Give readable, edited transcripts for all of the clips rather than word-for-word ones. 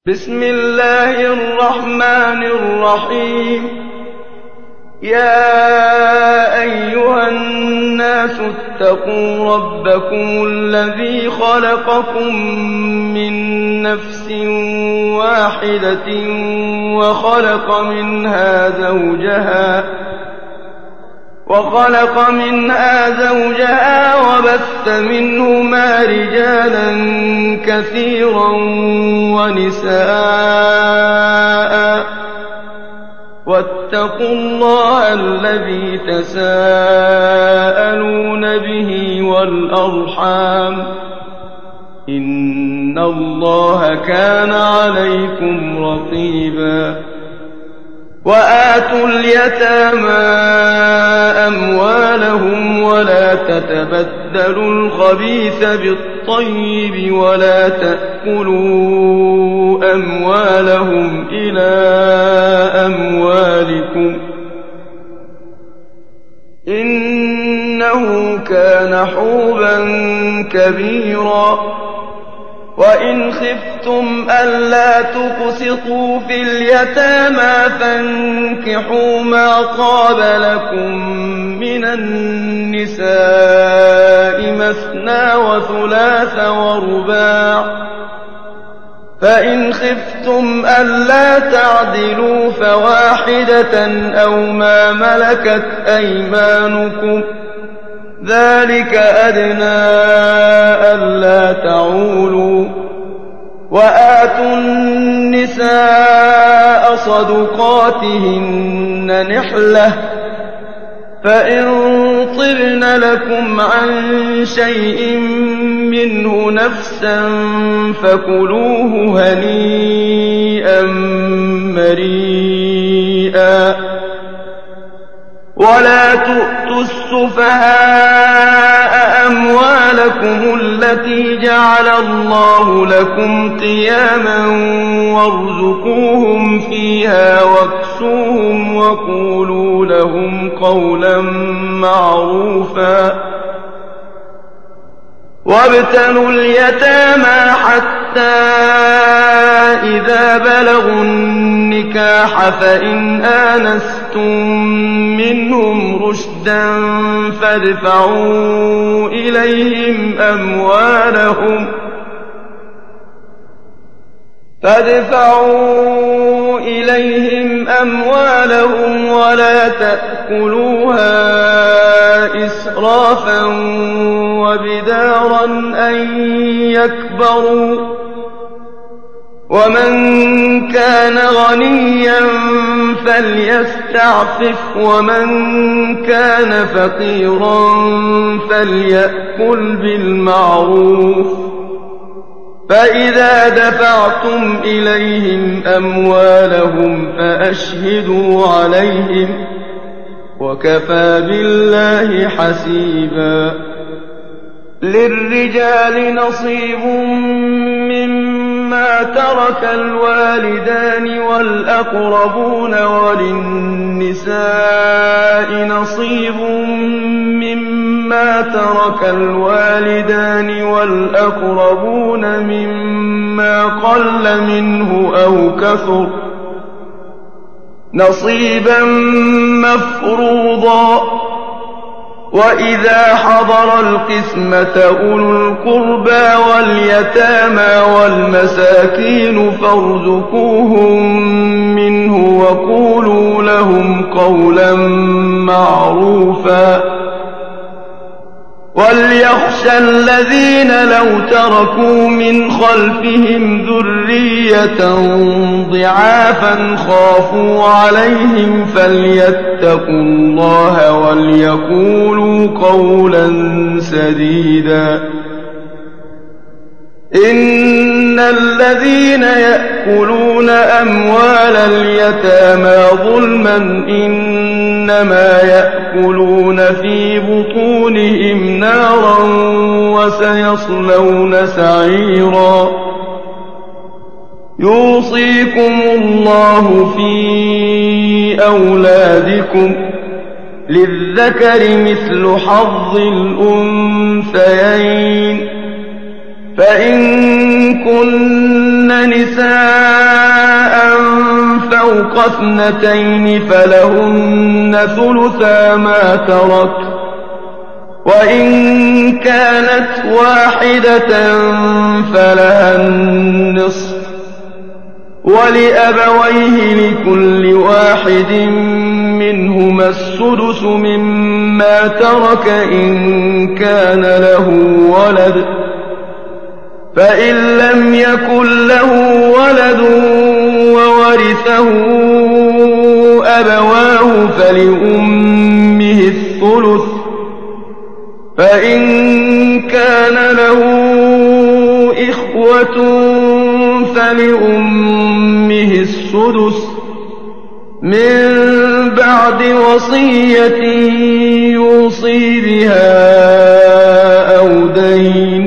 بسم الله الرحمن الرحيم. يا أيها الناس اتقوا ربكم الذي خلقكم من نفس واحدة وخلق منها زوجها وبث منهما رجالا كثيرا ونساء، واتقوا الله الذي تساءلون به والأرحام، إن الله كان عليكم رقيبا. وآتوا اليتامى أموالهم ولا تتبدلوا الخبيث بالطيب ولا تأكلوا أموالهم إلى أموالكم، إنه كان حوبا كبيرا. وإن خفتم ألا تقسطوا في اليتامى فانكحوا ما طاب لكم من النساء مثنى وثلاث ورباع، فإن خفتم ألا تعدلوا فواحدة أو ما ملكت أيمانكم، ذلك أدنى ألا تعولوا. وآتوا النساء صدقاتهن نحلة، فإن طبن لكم عن شيء منه نفسا فكلوه هنيئا مريئا. ولا تؤتوا السفهاء أموالكم التي جعل الله لكم قياما وارزقوهم فيها واكسوهم وقولوا لهم قولا معروفا. وابتلوا اليتامى حتى إذا بلغوا النكاح فإن آنستم منهم رشدا فادفعوا إليهم أموالهم ولا تأكلوها إسرافا وبدارا أن يكبروا، ومن كان غنيا فليستعفف ومن كان فقيرا فليأكل بالمعروف. فإذا دفعتم إليهم أموالهم فأشهدوا عليهم، وكفى بالله حسيبا. للرجال نصيب مما ترك الوالدان والأقربون، وللنساء نصيب مما ترك الوالدان والأقربون مما قل منه أو كثر، نصيبا مفروضا. وإذا حضر القسمة أولو القربى واليتامى والمساكين فارزقوهم منه وقولوا لهم قولا معروفا. وليخشى الذين لو تركوا من خلفهم ذرية ضعافا خافوا عليهم فليتقوا الله وليقولوا قولا سديدا. إن الذين يأكلون أموال اليتامى ظلما إنما يأكلون في بطونهم نارا وسيصلون سعيرا. يوصيكم الله في أولادكم، للذكر مثل حظ الأنثيين، فإن كن نساء فوق 2 فلهن ثلثا ما ترك، وإن كانت واحدة فلها النصف، ولأبويه لكل واحد منهما السدس مما ترك إن كان له ولد، فإن لم يكن له ولد وورثه أبواه فلأمه الثلث، فإن كان له إخوة فلأمه السدس من بعد وصية يوصي بها أو دين.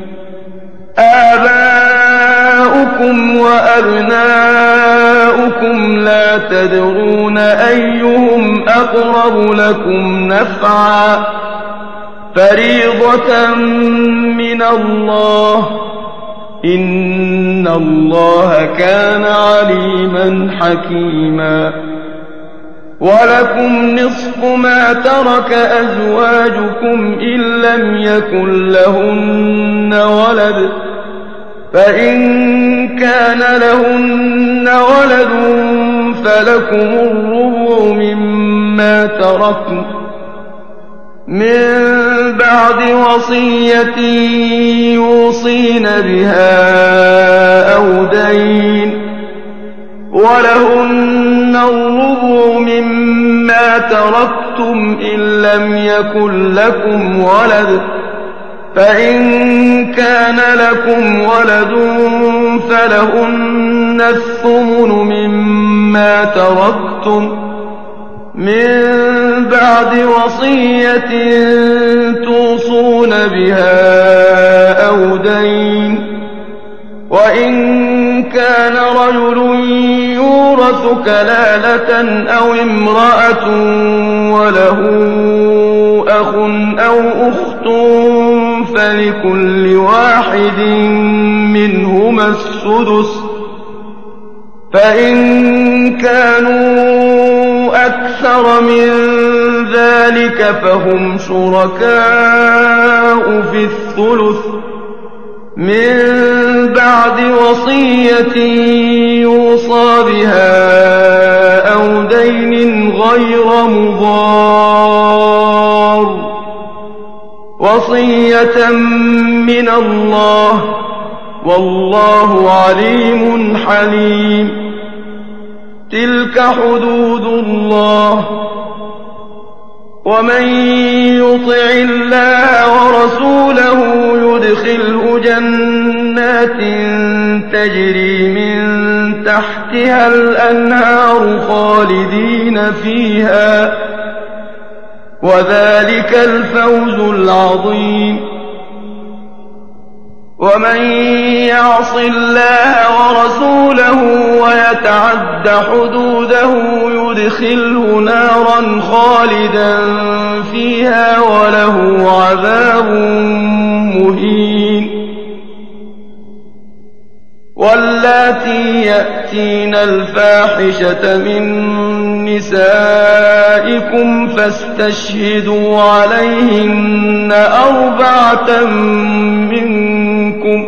آباؤكم وأبناؤكم لا تدرون أيهم أقرب لكم نفعا، فريضة من الله، إن الله كان عليما حكيما. ولكم نصف ما ترك أزواجكم إن لم يكن لهن ولد، فإن كان لهن ولد فلكم الربع مما تركن من بعد وصية يوصين بها أو دين، ولهن الربع مما تركتم إن لم يكن لكم ولد، فإن كان لكم ولد فلهن الثمن مما تركتم من بعد وصية توصون بها أو دين. وإن كان رجل يورث كلالة أو امرأة وله أخ أو أخت فلكل واحد منهما السدس، فإن كانوا أكثر من ذلك فهم شركاء في الثلث من بعد وصية يوصى بها أو دين غير مضار، وصية من الله، والله عليم حليم. تلك حدود الله، ومن يطع الله ورسوله يدخله جنات تجري من تحتها الأنهار خالدين فيها، وذلك الفوز العظيم. ومن يعص الله ورسوله ويتعد حدوده يدخله نارا خالدا فيها وله عذاب مهين. واللاتي يأتين الفاحشة من نسائكم فاستشهدوا عليهن 4 منكم،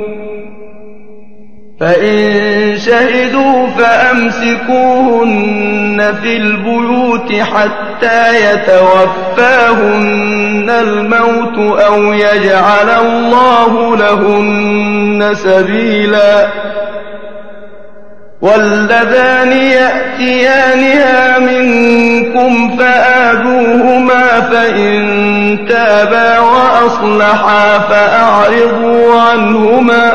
فإن شهدوا فأمسكوهن في البيوت حتى يتوفاهن الموت أو يجعل الله لهن سبيلا. واللذان يأتيانها منكم فآذوهما، فإن تابا وأصلحا فأعرضوا عنهما،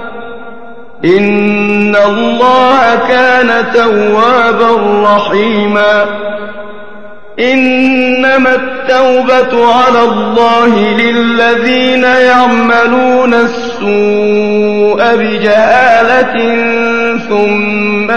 إن الله كان توابا رحيما. إنما التوبة على الله للذين يعملون السوء بجهالة ثم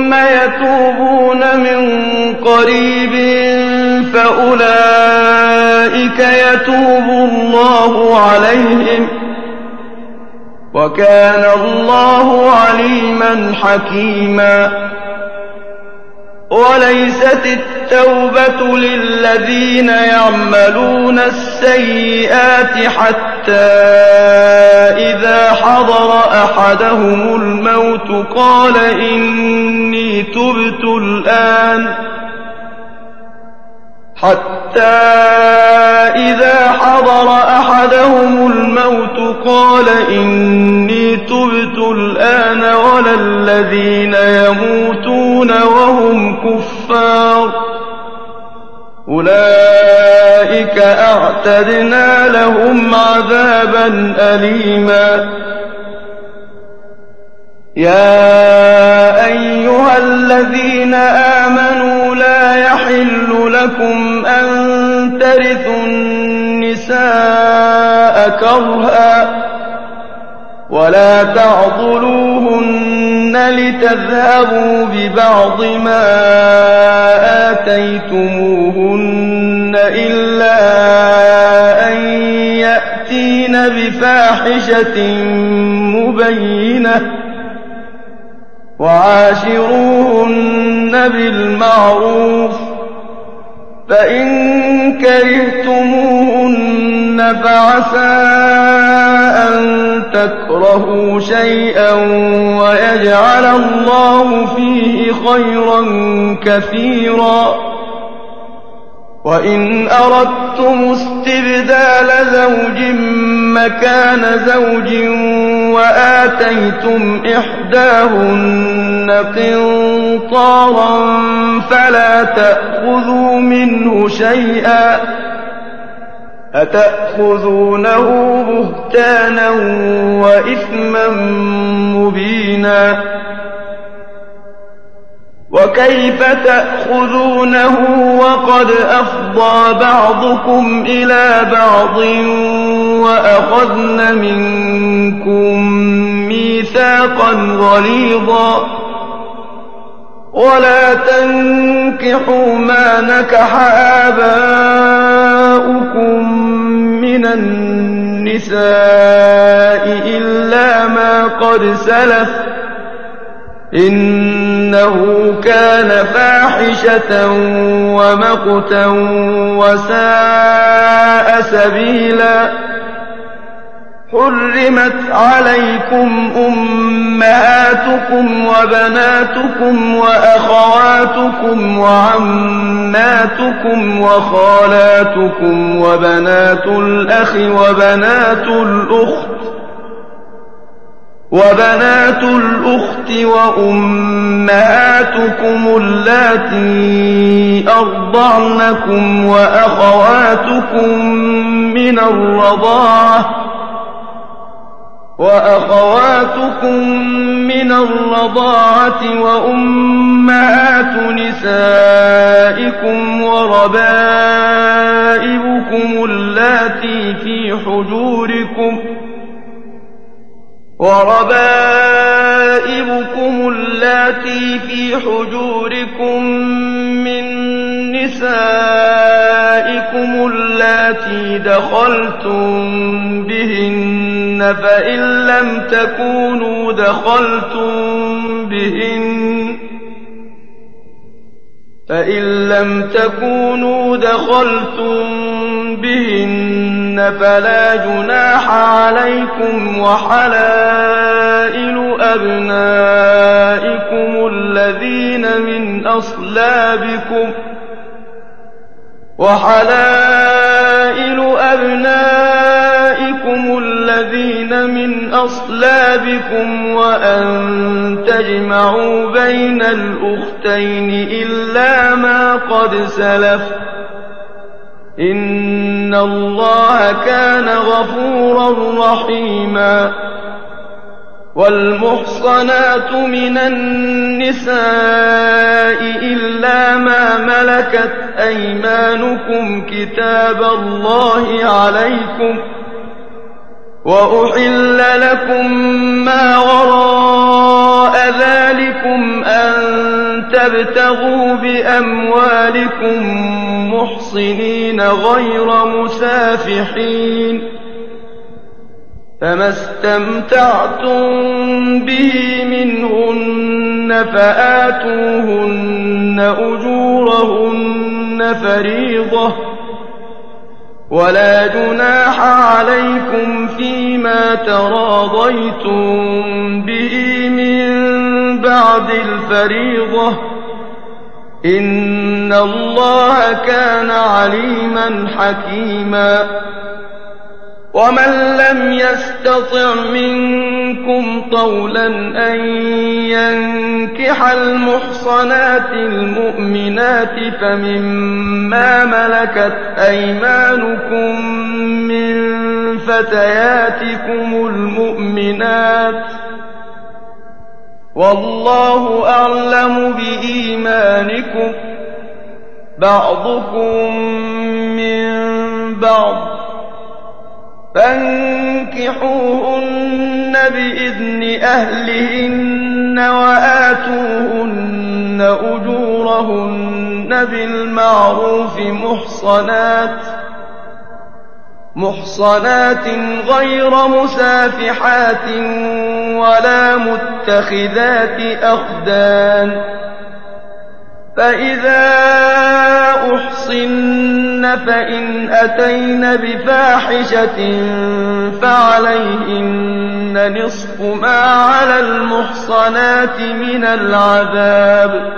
يتوبون من قريب فأولئك يتوب الله عليهم وكان الله عليما حكيما وليست التوبة للذين يعملون السيئات حتى إذا حضر أحدهم الموت قال إني تبت الآن ولا الذين يموتون وهم كفار أولئك أعتدنا لهم عذابا أليما يا أيها الذين آمنوا لا يحل لكم أن ترثوا النساء كرها ولا تعضلوهن لتذهبوا ببعض ما آتيتموهن إلا أن يأتين بفاحشة مبينة وعاشروهن بالمعروف فإن كرهتموهن فعسى أن تكرهوا شيئا ويجعل الله فيه خيرا كثيرا وإن أردتم استبدال زوج مكان زوج وآتيتم إحداهن قنطارا فلا تأخذوا منه شيئا أتأخذونه بهتانا وإثما مبينا وكيف تأخذونه وقد أفضى بعضكم إلى بعض وأخذن منكم ميثاقا غليظا ولا تنكحوا ما نكح آباؤكم من النساء إلا ما قد سلف إنه كان فاحشة ومقتا وساء سبيلا حرمت عليكم أمهاتكم وبناتكم وأخواتكم وعماتكم وخالاتكم وبنات الأخ وبنات الأخت وأمهاتكم اللاتي أرضعنكم وأخواتكم من الرضاعة وأمهات نسائكم وربائبكم اللاتي في حجوركم من نسائكم اللاتي دخلتم بهن فإن لم تكونوا دخلتم بهن فلا جناح عليكم وحلائل أبنائكم الذين من أصلابكم وأن تجمعوا بين الأختين إلا ما قد سلف إن الله كان غفورا رحيما والمحصنات من النساء إلا ما ملكت أيمانكم كتاب الله عليكم وأحل لكم ما وراء ذلكم أن تبتغوا بأموالكم محصنين غير مسافحين فما استمتعتم به منهن فآتوهن أجورهن فريضة ولا جناح عليكم فيما تراضيتم به من بعد الفريضة إن الله كان عليما حكيما ومن لم يستطع منكم طولا أن ينكح المحصنات المؤمنات فمما ملكت أيمانكم من فتياتكم المؤمنات والله أعلم بإيمانكم بعضكم من بعض فانكحوهن بإذن أهلهن وآتوهن أجورهن بالمعروف محصنات غير مسافحات ولا متخذات أخدان فإذا أحصن فإن أتين بفاحشة فعليهن نصف ما على المحصنات من العذاب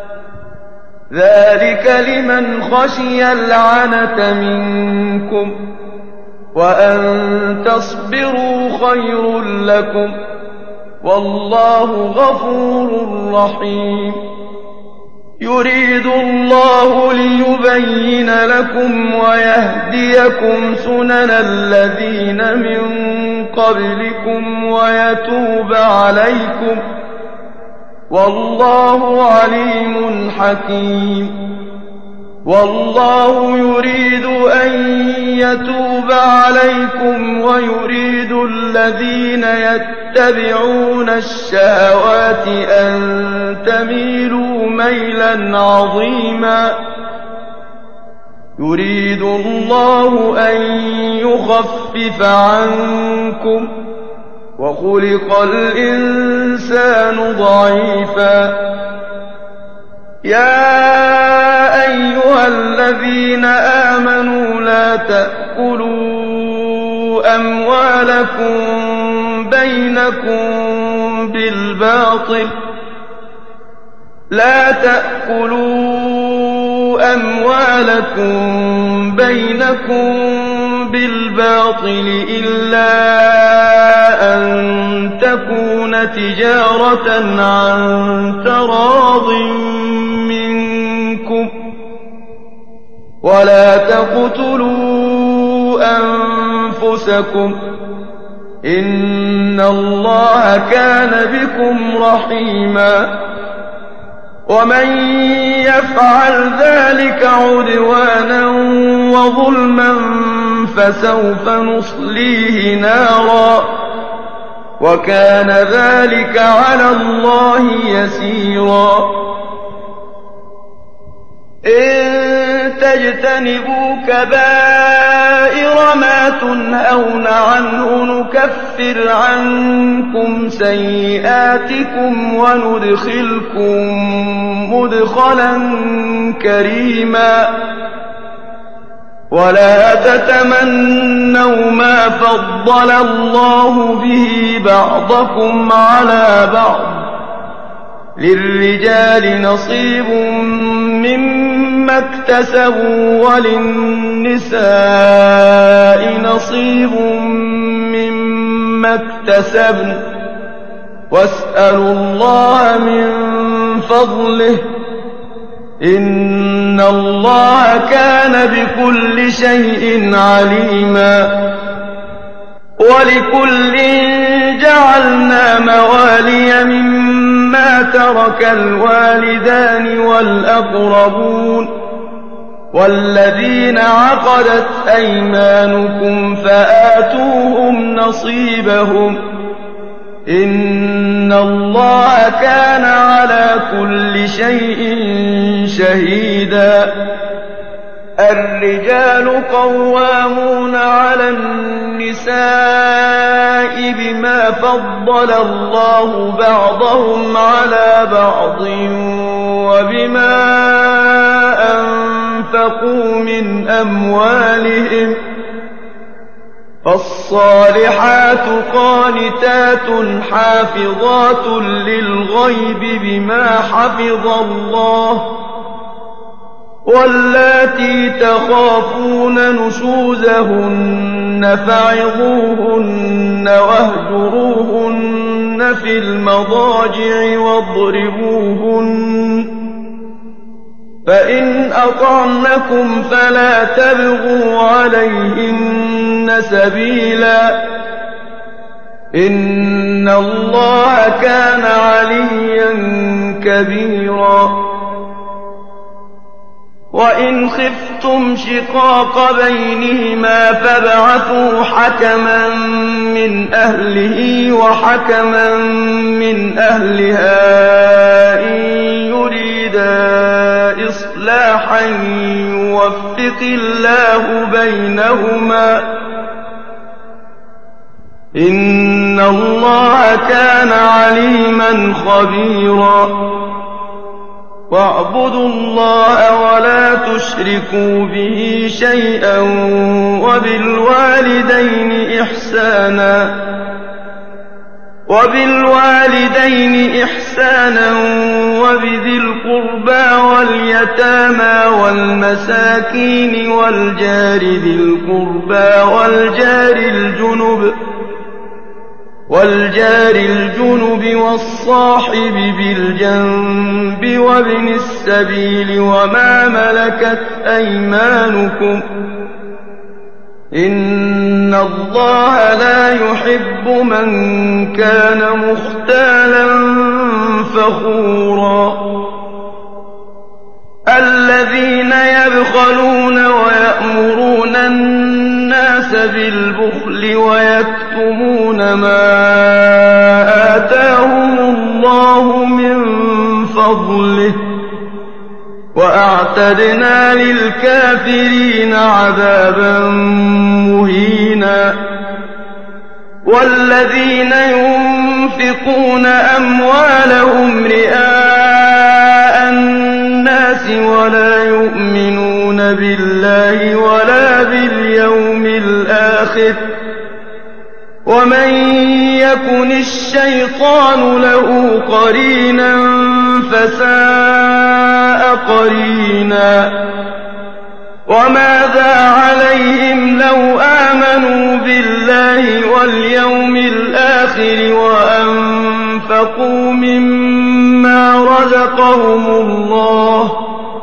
ذلك لمن خشي العنة منكم وأن تصبروا خير لكم والله غفور رحيم يريد الله ليبين لكم ويهديكم سنن الذين من قبلكم ويتوب عليكم والله عليم حكيم والله يريد أن يتوب عليكم ويريد الذين يتبعون الشهوات أن تميلوا ميلا عظيما يريد الله أن يخفف عنكم وخلق الإنسان ضعيفا يا أيها الذين آمنوا لا تأكلوا أموالكم بينكم بالباطل إلا أن تكون تجارة عن تراض منكم ولا تقتلوا أنفسكم إن الله كان بكم رحيما ومن يفعل ذلك عدوانا وظلما فسوف نصليه نارا وكان ذلك على الله يسيرا إن تجتنبوا كبائر ما تنهون عنه نكفر عنكم سيئاتكم وندخلكم مدخلا كريما ولا تتمنوا ما فضل الله به بعضكم على بعض للرجال نصيب مما اكتسبوا وللنساء نصيب مما اكتسبن واسألوا الله من فضله إن الله كان بكل شيء عليما ولكل جعلنا موالي مما ترك الوالدان والأقربون والذين عقدت أيمانكم فآتوهم نصيبهم إن الله كان على كل شيء شهيدا الرجال قوامون على النساء بما فضل الله بعضهم على بعض وبما أنفقوا من أموالهم فالصالحات قانتات حافظات للغيب بما حفظ الله واللاتي تخافون نشوزهن فعظوهن واهجروهن في المضاجع واضربوهن فإن أطعنكم فلا تبغوا عليهن سبيلا إن الله كان عليا كبيرا وإن خفتم شقاق بينهما فابعثوا حكما من أهله وحكما من أهلها إن يريدا إصلاحا يوفق الله بينهما إن الله كان عليما خبيرا واعبدوا الله ولا تشركوا به شيئا وبالوالدين إحسانا وبذي القربى واليتامى والمساكين والجار ذي القربى والجار الجنب والصاحب بالجنب وابن السبيل وما ملكت أيمانكم إن الله لا يحب من كان مختالا فخورا الذين يبخلون ويأمرون الناس بالبخل ويكتمون ما آتاهم الله من فضله وأعتدنا للكافرين عذابا مهينا والذين ينفقون أموالهم رئاء الناس ولا يؤمنون بالله ولا باليوم الآخر ومن يكن الشيطان له قرينا فساء قرينا وماذا عليهم لو آمنوا بالله واليوم الآخر وأنفقوا مما رزقهم الله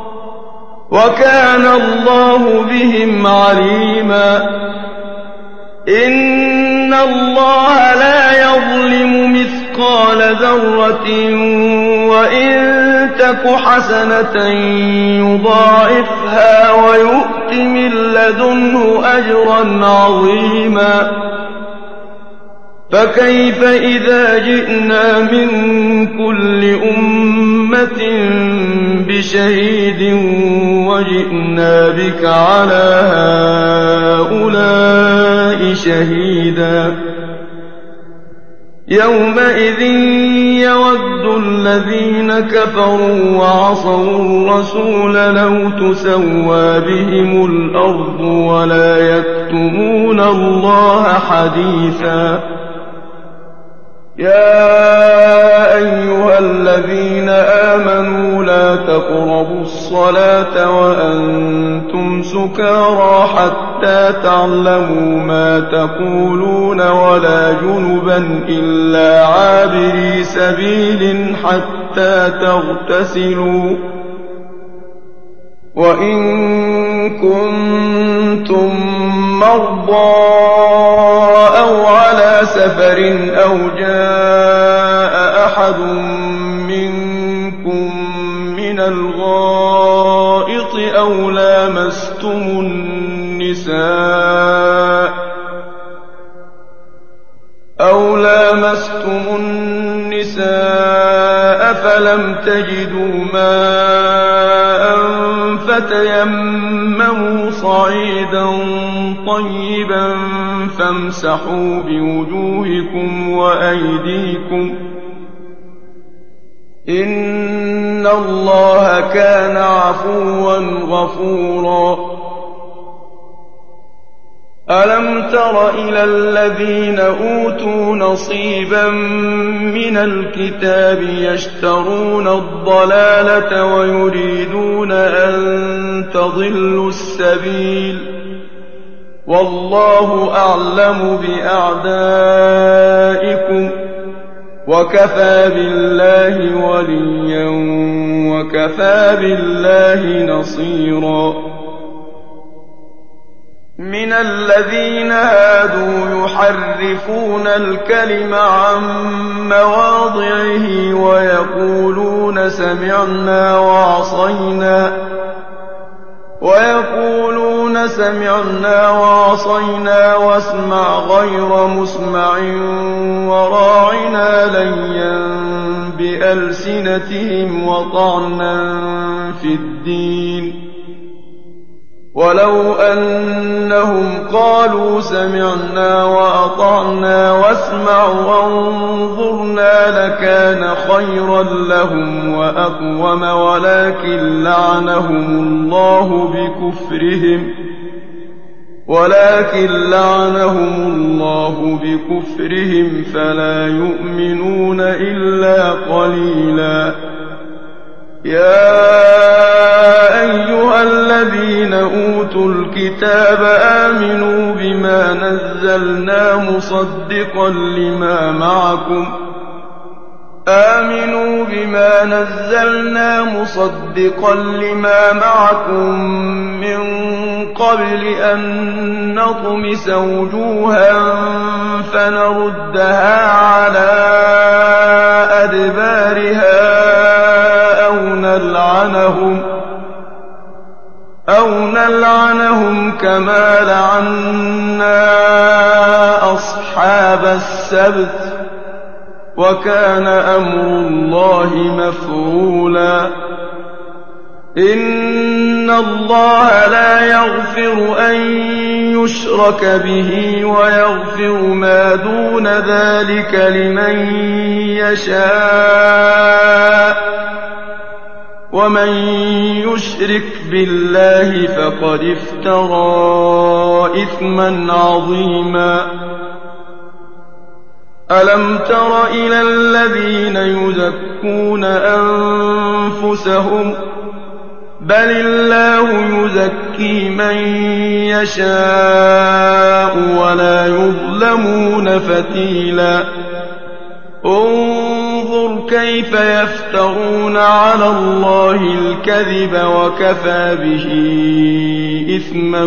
وكان الله بهم عليما إن الله لا يظلم مثقال ذرة وإن تك حسنة يضاعفها ويؤت من لدنه أجرا عظيما فكيف إذا جئنا من كل أمة بشهيد وجئنا بك على هؤلاء شهيدا يومئذ يود الذين كفروا وعصوا الرسول لو تسوى بهم الأرض ولا يكتمون الله حديثا يا أيها الذين آمنوا لا تقربوا الصلاة وأنتم سكارى حتى تعلموا ما تقولون ولا جنبا إلا عابري سبيل حتى تغتسلوا وإن كنتم مرضى أو على سفر أو جاء أحد منكم من الغائط أو لامستم النساء فلم تجدوا ماء فتيمموا صعيدا طيبا فامسحوا بوجوهكم وأيديكم إن الله كان عفوا غفورا ألم تر إلى الذين أوتوا نصيبا من الكتاب يشترون الضلالة ويريدون أن تضلوا السبيل والله أعلم بأعدائكم وكفى بالله وليا وكفى بالله نصيرا من الذين هادوا يحرفون الكلم عن مواضعه ويقولون سمعنا وعصينا واسمع غير مسمع وراعنا ليا بألسنتهم وطعنا في الدين ولو أنهم قالوا سمعنا وأطعنا واسمع وانظرنا لكان خيرا لهم وأقوم ولكن لعنهم الله بكفرهم فلا يؤمنون إلا قليلا يا أيها الذين أوتوا الكتاب آمنوا بما نزلنا مصدقا لما معكم من قبل أن نطمس وجوها فنردها على أدبارها أو نلعنهم كما لعنا أصحاب السبت وكان أمر الله مفعولا إن الله لا يغفر أن يشرك به ويغفر ما دون ذلك لمن يشاء ومن يشرك بالله فقد افترى إثما عظيما ألم تر إلى الذين يزكون أنفسهم بل الله يزكي من يشاء ولا يظلمون فتيلا انظر كيف يفترون على الله الكذب وكفى به إثما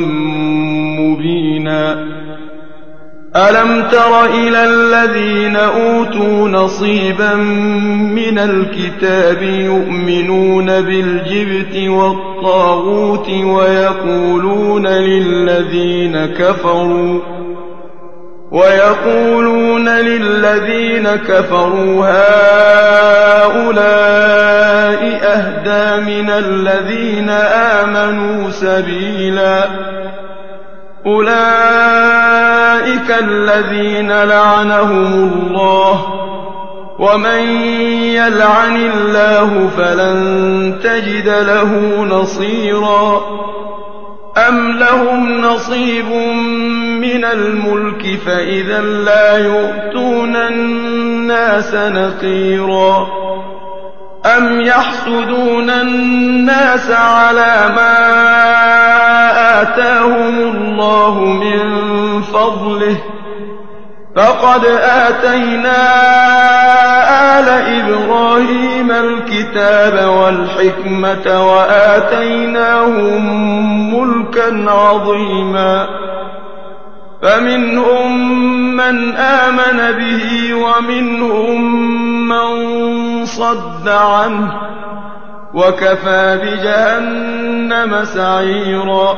مبينا ألم تر إلى الذين أوتوا نصيبا من الكتاب يؤمنون بالجبت والطاغوت ويقولون للذين كفروا هؤلاء أهدى من الذين آمنوا سبيلا أولئك الذين لعنهم الله ومن يلعن الله فلن تجد له نصيرا أم لهم نصيب من الملك فإذا لا يؤتون الناس نقيرا أم يحسدون الناس على ما آتاهم الله من فضله فقد آتينا آل إبراهيم الكتاب والحكمة وآتيناهم ملكا عظيما فمنهم من آمن به ومنهم من صد عنه وكفى بجهنم سعيرا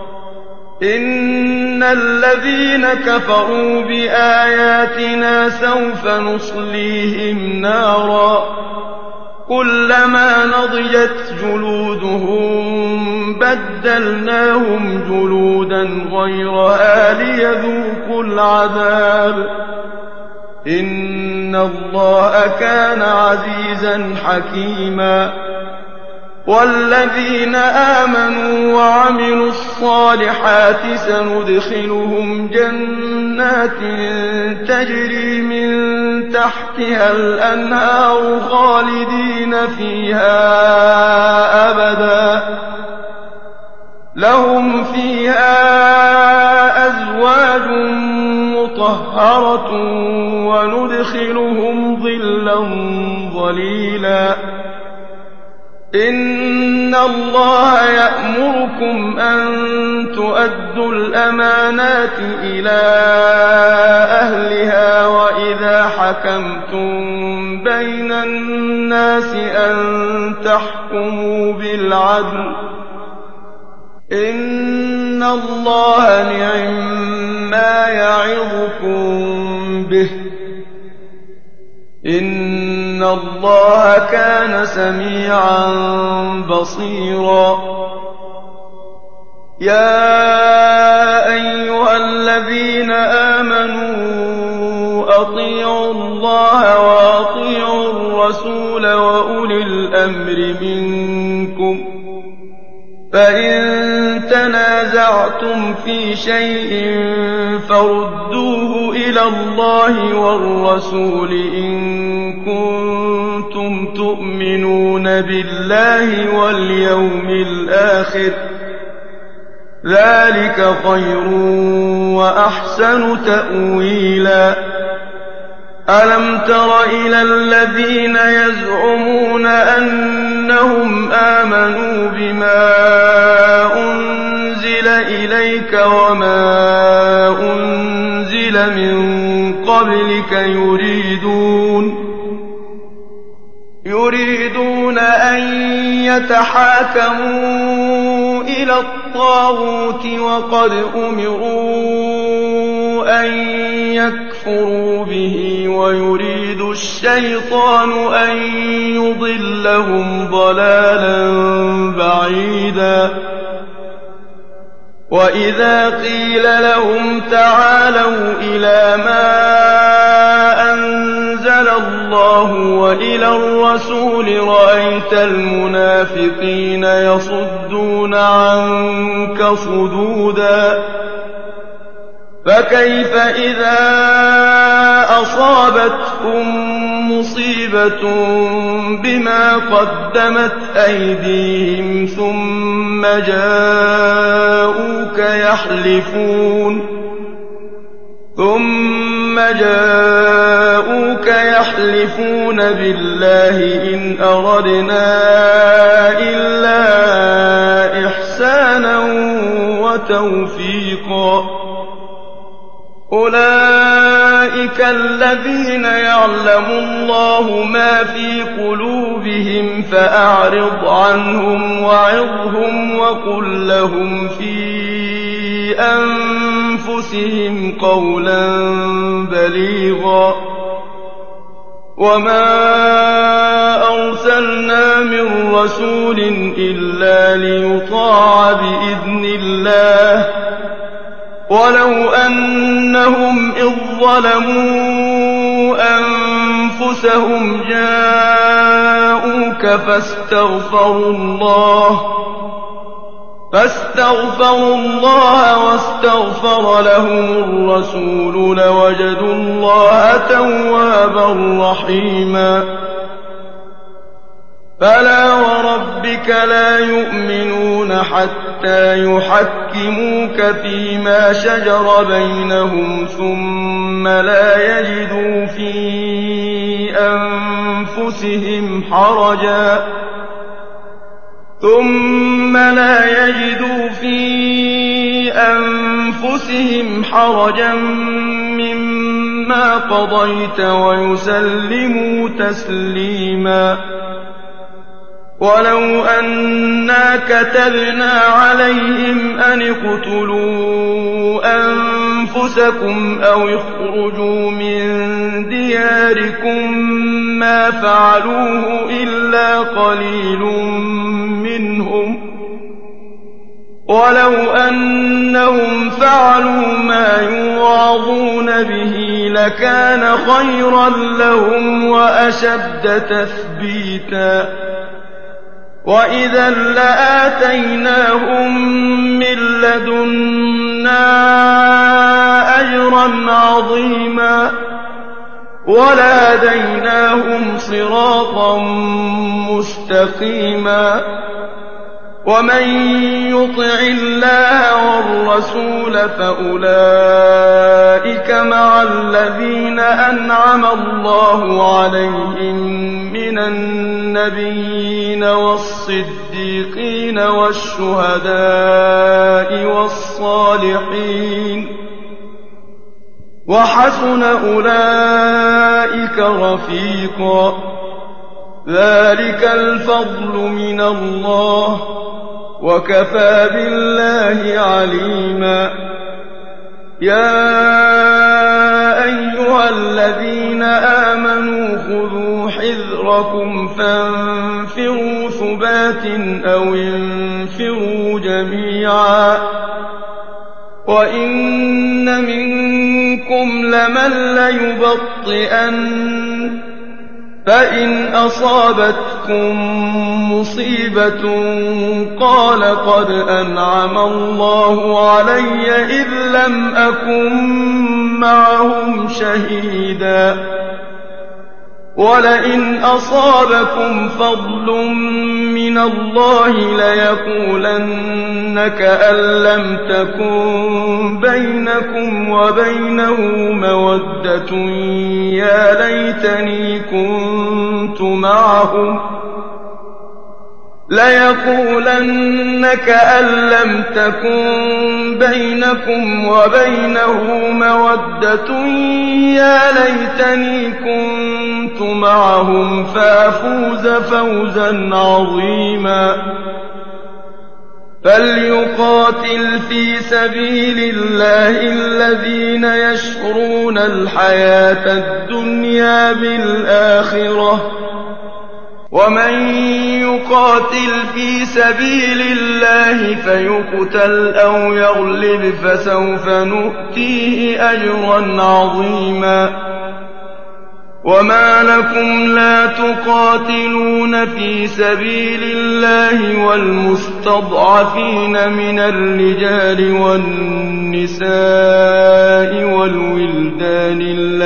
إن الذين كفروا بآياتنا سوف نصليهم نارا كلما نضجت جلودهم بَدَّلْنَاهُمْ جُلُودًا غَيْرَهَا لِيَذُوقُوا الْعَذَابَ إِنَّ اللَّهَ كَانَ عَزِيزًا حَكِيمًا وَالَّذِينَ آمَنُوا وَعَمِلُوا الصَّالِحَاتِ سَنُدْخِلُهُمْ جَنَّاتٍ تَجْرِي مِن تَحْتِهَا الْأَنْهَارُ خَالِدِينَ فِيهَا أَبَدًا لَّهُمْ فِيهَا أَزْوَاجٌ مُّطَهَّرَةٌ وَنُدْخِلُهُمْ ظِلًّا ظَلِيلًا إِنَّ اللَّهَ يَأْمُرُكُمْ أَن تُؤَدُّوا الْأَمَانَاتِ إِلَىٰ أَهْلِهَا وَإِذَا حَكَمْتُم بَيْنَ النَّاسِ أَن تَحْكُمُوا بِالْعَدْلِ ۚ إِنَّ اللَّهَ نِعِمَّا يَعِظُكُم بِهِ ۗ إِنَّ اللَّهَ كَانَ سَمِيعًا بَصِيرًا يَا أَيُّهَا الَّذِينَ آمَنُوا أَطِيعُوا اللَّهَ وَأَطِيعُوا الرَّسُولَ وَأُولِي الْأَمْرِ مِنكُمْ ۖ فَإِن تَنَازَعْتُمْ فِي شَيْءٍ فَرُدُّوهُ إِلَى اللَّهِ وَالرَّسُولِ إِن كُنتُمْ تُؤْمِنُونَ بِاللَّهِ وَالْيَوْمِ الْآخِرِ ۚ ذَٰلِكَ خَيْرٌ وَأَحْسَنُ تَأْوِيلًا أَلَمْ تَرَ إِلَى الَّذِينَ يَزْعُمُونَ أَنَّهُمْ آمَنُوا بِمَا أُنزِلَ إِلَيْكَ وَمَا أُنزِلَ مِن قَبْلِكَ يُرِيدُونَ أَن يَتَحَاكَمُوا إِلَى الطَّاغُوتِ وَقَدْ أُمِرُوا أَن يَكْفُرُوا بِهِ وَيُرِيدُ الشَّيْطَانُ أَن يُضِلَّهُمْ ضَلَالًا بَعِيدًا وَإِذَا قِيلَ لَهُمْ تَعَالَوْا إِلَىٰ مَا أَنزَلَ اللَّهُ وَإِلَى الرَّسُولِ رَأَيْتَ الْمُنَافِقِينَ يَصُدُّونَ عَنكَ صُدُودًا فَكَيْفَ إِذَا أَصَابَتْهُم مُّصِيبَةٌ بِمَا قَدَّمَتْ أَيْدِيهِمْ ثُمَّ جَاءُوكَ يَحْلِفُونَ بِاللَّهِ إِنْ أَرَدْنَا إِلَّا إِحْسَانًا وَتَوْفِيقًا أُولَٰئِكَ الَّذِينَ يَعْلَمُ اللَّهُ مَا فِي قُلُوبِهِمْ فَأَعْرِضْ عَنْهُمْ وَعِظْهُمْ وَقُل لَّهُمْ فِي أَنفُسِهِمْ قَوْلًا بَلِيغًا وَمَا أَرْسَلْنَا مِن رَّسُولٍ إِلَّا لِيُطَاعَ بِإِذْنِ اللَّهِ ۚ وَلَوْ أَنَّهُمْ إِذ ظَّلَمُوا أَنفُسَهُمْ جَاءُوكَ فَاسْتَغْفَرُوا اللَّهَ وَاسْتَغْفَرَ لَهُمُ الرَّسُولُ لَوَجَدُوا اللَّهَ تَوَّابًا رَّحِيمًا فَلَا وَرَبِّكَ لَا يُؤْمِنُونَ حَتَّىٰ يُحَكِّمُوكَ فِيمَا شَجَرَ بَيْنَهُمْ ثُمَّ لا يَجِدُوا فِي أَنفُسِهِمْ حَرَجًا مِّمَّا قَضَيْتَ وَيُسَلِّمُوا تَسْلِيمًا وَلَوْ أَنَّا كَتَبْنَا عَلَيْهِمْ أَنِ اقْتُلُوا أَنفُسَكُمْ أَوِ اخْرُجُوا مِن دِيَارِكُم مَّا فَعَلُوهُ إِلَّا قَلِيلٌ مِّنْهُمْ ۖ ولو أنهم فعلوا ما يوعظون به لكان خيرا لهم وأشد تثبيتا وإذا لآتيناهم من لدنا أجرا عظيما ولهديناهم صراطا مستقيما ومن يطع الله والرسول فأولئك مع الذين أنعم الله عليهم من النبيين والصديقين والشهداء والصالحين وحسن أولئك رفيقا ذلك الفضل من الله وكفى بالله عليما يا أيها الذين آمنوا خذوا حذركم فانفروا ثبات أو انفروا جميعا وإن منكم لمن ليبطئن فإن أصابتكم مصيبة قال قد أنعم الله علي إذ لم أكن معهم شهيدا ولئن أصابكم فضل من الله ليقولن كأن لم تكن بينكم وبينه مودة يا ليتني كنت معهم ليقولن كأن لم تكن بينكم وبينه مودة يا ليتني كنت معهم فأفوز فوزا عظيما فليقاتل في سبيل الله الذين يشرون الحياة الدنيا بالآخرة ومن يقاتل في سبيل الله فيقتل أو يغلب فسوف نؤتيه أجرا عظيما وما لكم لا تقاتلون في سبيل الله والمستضعفين من الرجال والنساء والولدان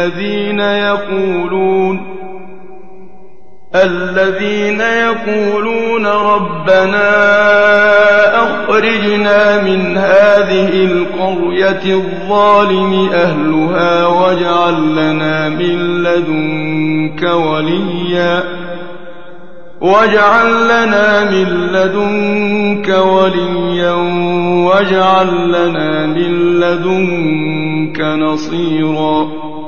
الذين يقولون ربنا أخرجنا من هذه القرية الظالم أهلها واجعل لنا من لدنك وليا واجعل لنا من لدنك نصيرا